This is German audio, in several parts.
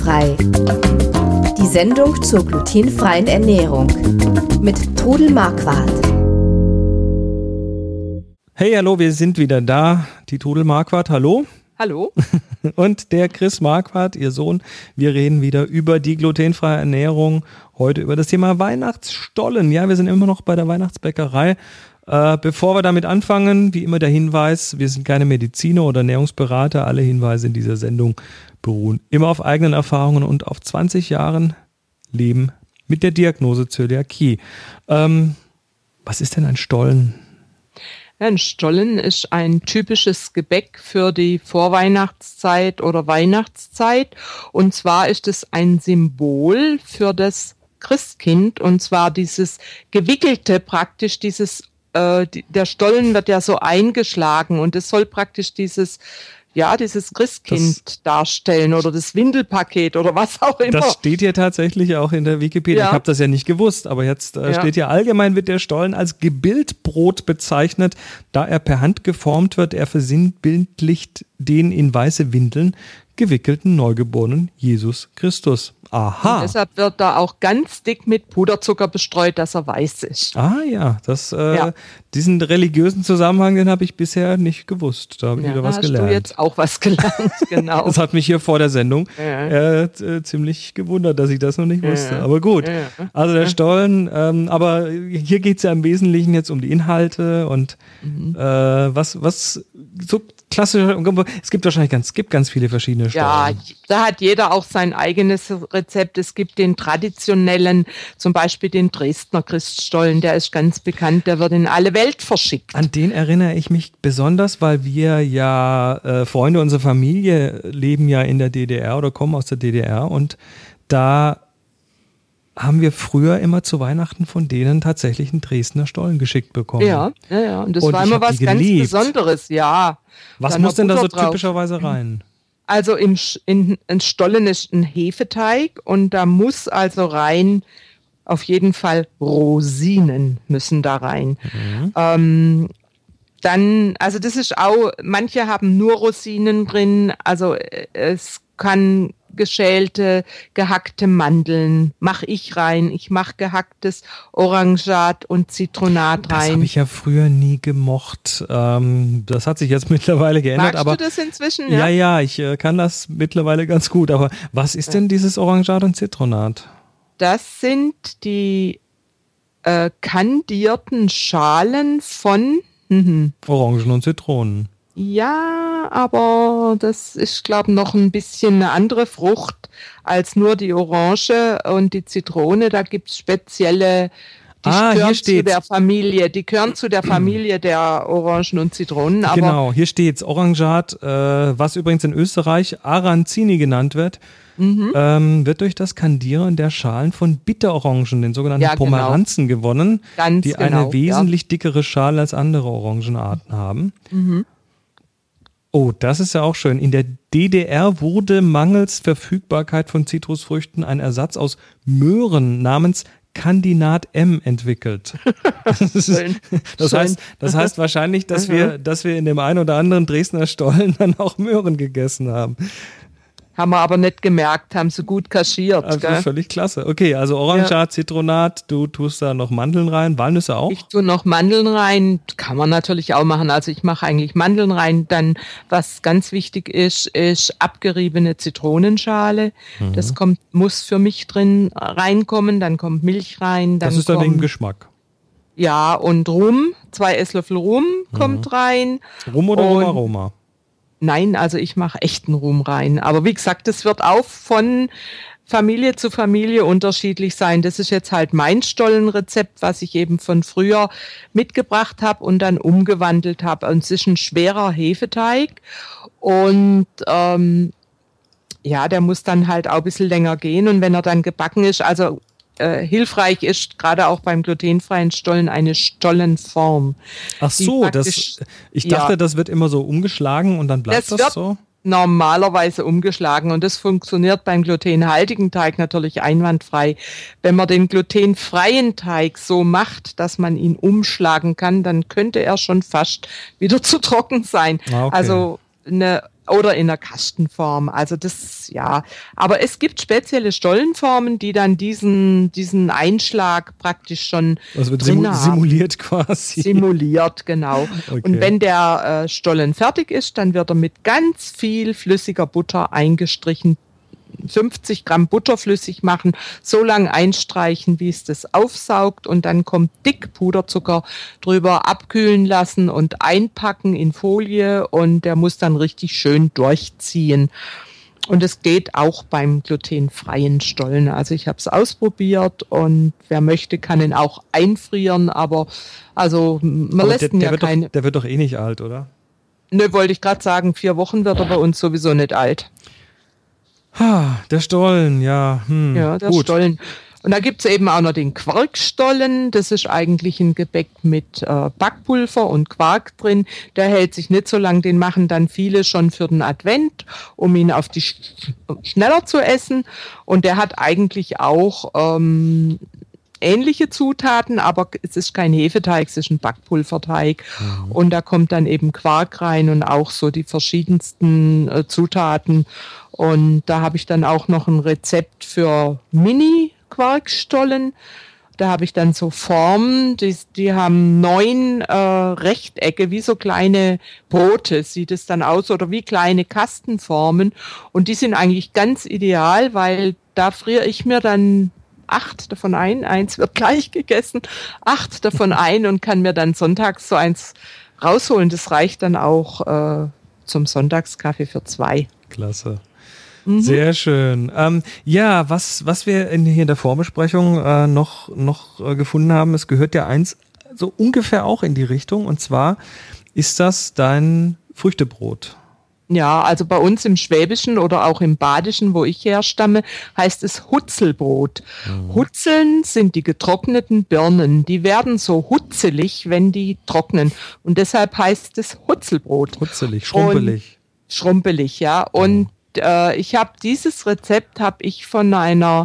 Glutenfrei. Die Sendung zur glutenfreien Ernährung mit Trudel Marquardt. Hey, hallo, wir sind wieder da. Die Trudel Marquardt, hallo. Hallo. Und der Chris Marquardt, ihr Sohn. Wir reden wieder über die glutenfreie Ernährung. Heute über das Thema Weihnachtsstollen. Ja, wir sind immer noch bei der Weihnachtsbäckerei. Bevor wir damit anfangen, wie immer der Hinweis, wir sind keine Mediziner oder Ernährungsberater. Alle Hinweise in dieser Sendung beruhen immer auf eigenen Erfahrungen und auf 20 Jahren Leben mit der Diagnose Zöliakie. Was ist denn ein Stollen? Ein Stollen ist ein typisches Gebäck für die Vorweihnachtszeit oder Weihnachtszeit. Und zwar ist es ein Symbol für das Christkind. Und zwar dieses gewickelte praktisch, der Stollen wird ja so eingeschlagen und es soll praktisch dieses Christkind darstellen oder das Windelpaket oder was auch immer. Das steht hier tatsächlich auch in der Wikipedia. Ja. Ich habe das ja nicht gewusst, aber jetzt steht hier, allgemein wird der Stollen als Gebildbrot bezeichnet, da er per Hand geformt wird. Er versinnbildlicht den in weiße Windeln gewickelten Neugeborenen Jesus Christus. Aha. Und deshalb wird da auch ganz dick mit Puderzucker bestreut, dass er weiß ist. Ah ja, diesen religiösen Zusammenhang, den habe ich bisher nicht gewusst. Da habe ich wieder was gelernt. Da hast du jetzt auch was gelernt, genau. Das hat mich hier vor der Sendung ziemlich gewundert, dass ich das noch nicht wusste. Aber gut, also der Stollen, aber hier geht es ja im Wesentlichen jetzt um die Inhalte und was so klassisch, es gibt wahrscheinlich ganz viele verschiedene Stollen. Ja, da hat jeder auch sein eigenes Rezept. Es gibt den traditionellen, zum Beispiel den Dresdner Christstollen, der ist ganz bekannt, der wird in alle Welt verschickt. An den erinnere ich mich besonders, weil wir ja, Freunde unserer Familie leben ja in der DDR oder kommen aus der DDR und da haben wir früher immer zu Weihnachten von denen tatsächlich einen Dresdner Stollen geschickt bekommen. Ja, und das war immer was ganz Besonderes, ja. Was muss denn da so typischerweise rein? Also in Stollen ist ein Hefeteig und da muss also rein, auf jeden Fall Rosinen müssen da rein. Dann, also das ist auch, manche haben nur Rosinen drin, also es kann geschälte, gehackte Mandeln mache ich rein. Ich mache gehacktes Orangat und Zitronat rein. Das habe ich ja früher nie gemocht. Das hat sich jetzt mittlerweile geändert. Magst du das inzwischen? Ja, ich kann das mittlerweile ganz gut. Aber was ist denn dieses Orangat und Zitronat? Das sind die kandierten Schalen von Orangen und Zitronen. Ja, aber das ist, glaube ich, noch ein bisschen eine andere Frucht als nur die Orange und die Zitrone. Da gibt es spezielle, die gehören zu der Familie der Orangen und Zitronen. Aber genau, hier steht's. Orangat, was übrigens in Österreich Arancini genannt wird, wird durch das Kandieren der Schalen von Bitterorangen, den sogenannten Pomeranzen, gewonnen, die eine wesentlich dickere Schale als andere Orangenarten haben. Oh, das ist ja auch schön. In der DDR wurde mangels Verfügbarkeit von Zitrusfrüchten ein Ersatz aus Möhren namens Candinat M entwickelt. Das heißt wahrscheinlich, dass wir in dem einen oder anderen Dresdner Stollen dann auch Möhren gegessen haben. Haben wir aber nicht gemerkt, haben sie gut kaschiert. Also völlig klasse. Okay, also Orangat, Zitronat, du tust da noch Mandeln rein, Walnüsse auch? Ich tue noch Mandeln rein, kann man natürlich auch machen. Also ich mache eigentlich Mandeln rein. Dann, was ganz wichtig ist abgeriebene Zitronenschale. Das muss für mich drin reinkommen. Dann kommt Milch rein. Das ist dann wegen Geschmack. Ja, und Rum, 2 Esslöffel Rum kommt rein. Rum oder Aroma? Nein, also ich mache echten Rum rein. Aber wie gesagt, das wird auch von Familie zu Familie unterschiedlich sein. Das ist jetzt halt mein Stollenrezept, was ich eben von früher mitgebracht habe und dann umgewandelt habe. Und es ist ein schwerer Hefeteig und der muss dann halt auch ein bisschen länger gehen. Und wenn er dann gebacken ist, also hilfreich ist gerade auch beim glutenfreien Stollen eine Stollenform. Ach so, ich dachte, das wird immer so umgeschlagen und dann bleibt das so? Normalerweise umgeschlagen und das funktioniert beim glutenhaltigen Teig natürlich einwandfrei. Wenn man den glutenfreien Teig so macht, dass man ihn umschlagen kann, dann könnte er schon fast wieder zu trocken sein. Okay. Also eine oder in der Kastenform. Also das, ja. Aber es gibt spezielle Stollenformen, die dann diesen Einschlag praktisch schon wird simuliert quasi. Simuliert, genau. Okay. Und wenn der Stollen fertig ist, dann wird er mit ganz viel flüssiger Butter eingestrichen. 50 Gramm Butter flüssig machen, so lange einstreichen, wie es das aufsaugt, und dann kommt dick Puderzucker drüber, abkühlen lassen und einpacken in Folie, und der muss dann richtig schön durchziehen. Und es geht auch beim glutenfreien Stollen. Also ich habe es ausprobiert, und wer möchte, kann ihn auch einfrieren, aber also man lässt ihn ja keine... Der wird doch eh nicht alt, oder? Ne, wollte ich gerade sagen, 4 Wochen wird er bei uns sowieso nicht alt. Der Stollen, ja. Ja, der gut. Stollen. Und da gibt's eben auch noch den Quarkstollen. Das ist eigentlich ein Gebäck mit Backpulver und Quark drin. Der hält sich nicht so lang. Den machen dann viele schon für den Advent, um ihn auf die schneller zu essen. Und der hat eigentlich auch ähnliche Zutaten, aber es ist kein Hefeteig, es ist ein Backpulverteig. Mhm. Und da kommt dann eben Quark rein und auch so die verschiedensten Zutaten. Und da habe ich dann auch noch ein Rezept für Mini-Quarkstollen. Da habe ich dann so Formen, die haben 9 Rechtecke, wie so kleine Brote, sieht es dann aus, oder wie kleine Kastenformen. Und die sind eigentlich ganz ideal, weil da friere ich mir dann 8 davon ein. 1 wird gleich gegessen, 8 davon ein und kann mir dann sonntags so eins rausholen. Das reicht dann auch zum Sonntagskaffee für 2. Klasse. Sehr schön. Ja, was wir hier in der Vorbesprechung noch gefunden haben, es gehört ja eins so ungefähr auch in die Richtung, und zwar ist das dein Früchtebrot. Ja, also bei uns im Schwäbischen oder auch im Badischen, wo ich herstamme, heißt es Hutzelbrot. Mhm. Hutzeln sind die getrockneten Birnen. Die werden so hutzelig, wenn die trocknen. Und deshalb heißt es Hutzelbrot. Hutzelig, schrumpelig. Schrumpelig, ja. Und ich habe dieses Rezept von einer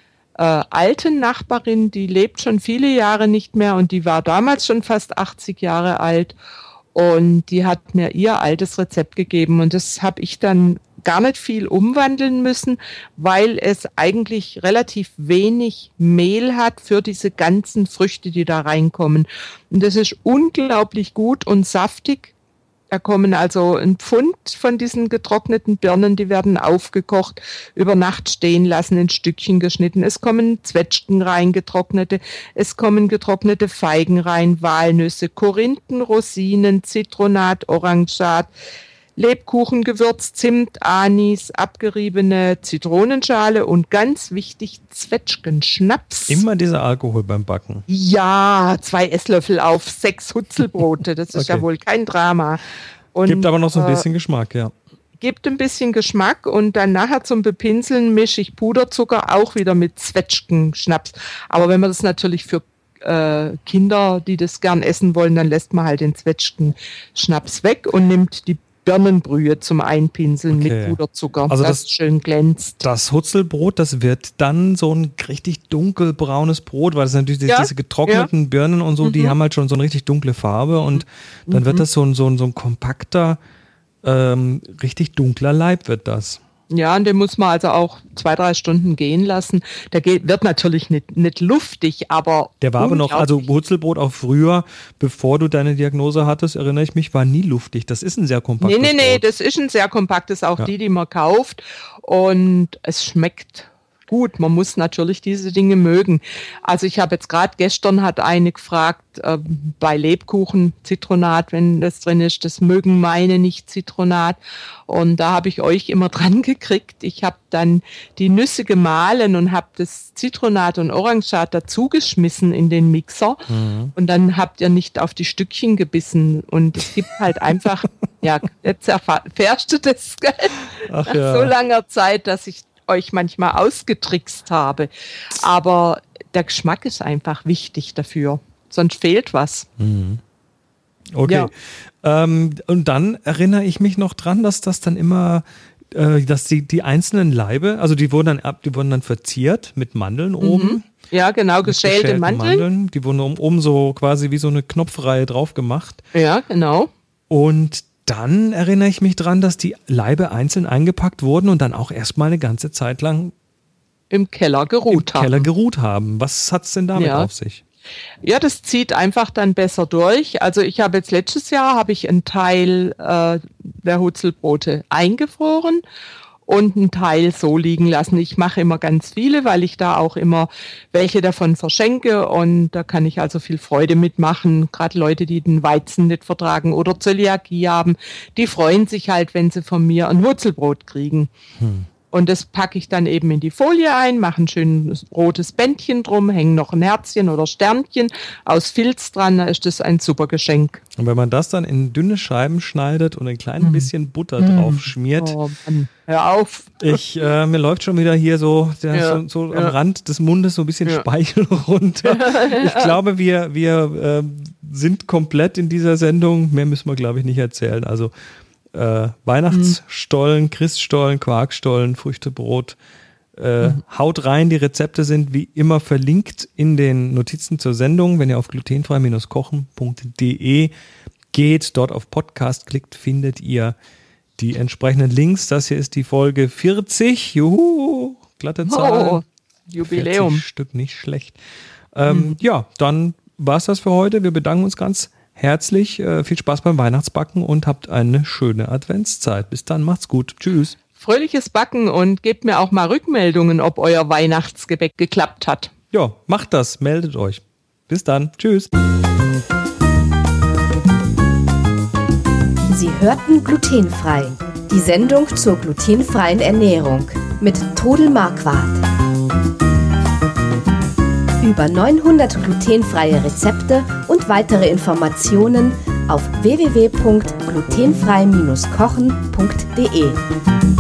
alten Nachbarin, die lebt schon viele Jahre nicht mehr, und die war damals schon fast 80 Jahre alt, und die hat mir ihr altes Rezept gegeben, und das habe ich dann gar nicht viel umwandeln müssen, weil es eigentlich relativ wenig Mehl hat für diese ganzen Früchte, die da reinkommen. Und das ist unglaublich gut und saftig. Da kommen also ein Pfund von diesen getrockneten Birnen, die werden aufgekocht, über Nacht stehen lassen, in Stückchen geschnitten. Es kommen Zwetschgen rein, getrocknete. Es kommen getrocknete Feigen rein, Walnüsse, Korinthen, Rosinen, Zitronat, Orangat, Lebkuchengewürz, Zimt, Anis, abgeriebene Zitronenschale und ganz wichtig, Zwetschgenschnaps. Immer dieser Alkohol beim Backen. Ja, 2 Esslöffel auf 6 Hutzelbrote, das ist ja wohl kein Drama. Und, gibt aber noch so ein bisschen Geschmack, ja. Gibt ein bisschen Geschmack, und dann nachher zum Bepinseln mische ich Puderzucker auch wieder mit Zwetschgenschnaps. Aber wenn man das natürlich für Kinder, die das gern essen wollen, dann lässt man halt den Zwetschgenschnaps weg und nimmt die Birnenbrühe zum Einpinseln mit Puderzucker, also das schön glänzt. Das Hutzelbrot, das wird dann so ein richtig dunkelbraunes Brot, weil das natürlich diese getrockneten Birnen und so, die haben halt schon so eine richtig dunkle Farbe, und dann wird das so ein kompakter, richtig dunkler Leib wird das. Ja, und den muss man also auch 2-3 Stunden gehen lassen. Der wird natürlich nicht luftig, aber... Der war aber noch, also Hutzelbrot auch früher, bevor du deine Diagnose hattest, erinnere ich mich, war nie luftig. Das ist ein sehr kompaktes Brot. Nee, das ist ein sehr kompaktes, auch die man kauft. Und es schmeckt gut. Man muss natürlich diese Dinge mögen. Also ich habe jetzt gerade gestern hat eine gefragt, bei Lebkuchen Zitronat, wenn das drin ist, das mögen meine nicht Zitronat. Und da habe ich euch immer dran gekriegt. Ich habe dann die Nüsse gemahlen und habe das Zitronat und Orangat dazugeschmissen in den Mixer. Mhm. Und dann habt ihr nicht auf die Stückchen gebissen. Und es gibt halt einfach, ja, jetzt erfährst du das, gell? Nach so langer Zeit, dass ich euch manchmal ausgetrickst habe. Aber der Geschmack ist einfach wichtig dafür. Sonst fehlt was. Mhm. Okay. Ja. Und dann erinnere ich mich noch dran, dass das dann immer, dass die einzelnen Laibe, also die wurden dann verziert mit Mandeln oben. Ja, genau, geschälte Mandeln. Die wurden oben so quasi wie so eine Knopfreihe drauf gemacht. Ja, genau. Und dann erinnere ich mich dran, dass die Laibe einzeln eingepackt wurden und dann auch erstmal eine ganze Zeit lang im Keller geruht haben. Was hat es denn damit auf sich? Ja, das zieht einfach dann besser durch. Also ich habe jetzt letztes Jahr einen Teil der Hutzelbrote eingefroren und einen Teil so liegen lassen. Ich mache immer ganz viele, weil ich da auch immer welche davon verschenke und da kann ich also viel Freude mitmachen. Gerade Leute, die den Weizen nicht vertragen oder Zöliakie haben, die freuen sich halt, wenn sie von mir ein Hutzelbrot kriegen. Und das packe ich dann eben in die Folie ein, mache ein schönes rotes Bändchen drum, hänge noch ein Herzchen oder Sternchen aus Filz dran, da ist das ein super Geschenk. Und wenn man das dann in dünne Scheiben schneidet und ein klein bisschen Butter drauf schmiert. Oh Mann, hör auf. Mir läuft schon wieder hier so am Rand des Mundes so ein bisschen Speichel runter. Ich glaube, wir sind komplett in dieser Sendung. Mehr müssen wir, glaube ich, nicht erzählen. Also Weihnachtsstollen, Christstollen, Quarkstollen, Früchtebrot. Haut rein, die Rezepte sind wie immer verlinkt in den Notizen zur Sendung. Wenn ihr auf glutenfrei-kochen.de geht, dort auf Podcast klickt, findet ihr die entsprechenden Links. Das hier ist die Folge 40. Juhu, glatte Zahl. Oh, Jubiläum. 40 Stück, nicht schlecht. Ja, dann war es das für heute. Wir bedanken uns ganz herzlich, viel Spaß beim Weihnachtsbacken und habt eine schöne Adventszeit. Bis dann, macht's gut. Tschüss. Fröhliches Backen und gebt mir auch mal Rückmeldungen, ob euer Weihnachtsgebäck geklappt hat. Ja, macht das, meldet euch. Bis dann. Tschüss. Sie hörten Glutenfrei. Die Sendung zur glutenfreien Ernährung mit Trudel Marquardt. Über 900 glutenfreie Rezepte und weitere Informationen auf www.glutenfrei-kochen.de.